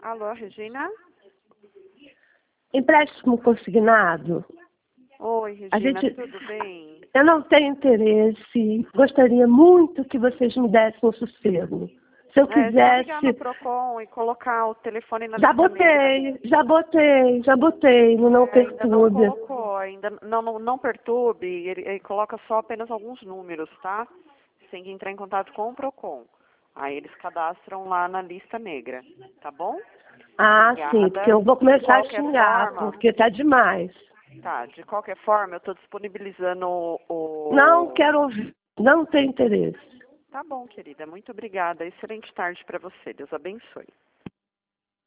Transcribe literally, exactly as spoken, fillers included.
Alô, Regina? Empréstimo consignado? Oi, Regina, A gente, tudo bem? eu não tenho interesse, gostaria muito que vocês me dessem um sossego. Se eu É, só ligar no quisesse... Procon e colocar o telefone na Já lista negra. botei, já botei, já botei, no Não É, ainda não Perturbe. colocou, ainda não, não, não perturbe, ele, ele coloca só apenas alguns números, tá? Você tem que entrar em contato com o Procon. Aí eles cadastram lá na lista negra, tá bom? Ah, Obrigada. sim, porque eu vou De começar a qualquer xingar, forma, porque tá demais. tá, de qualquer forma eu estou disponibilizando o, Não o... quero ouvir, não tenho interesse. Tá bom, querida, muito obrigada. Excelente tarde para você, Deus abençoe.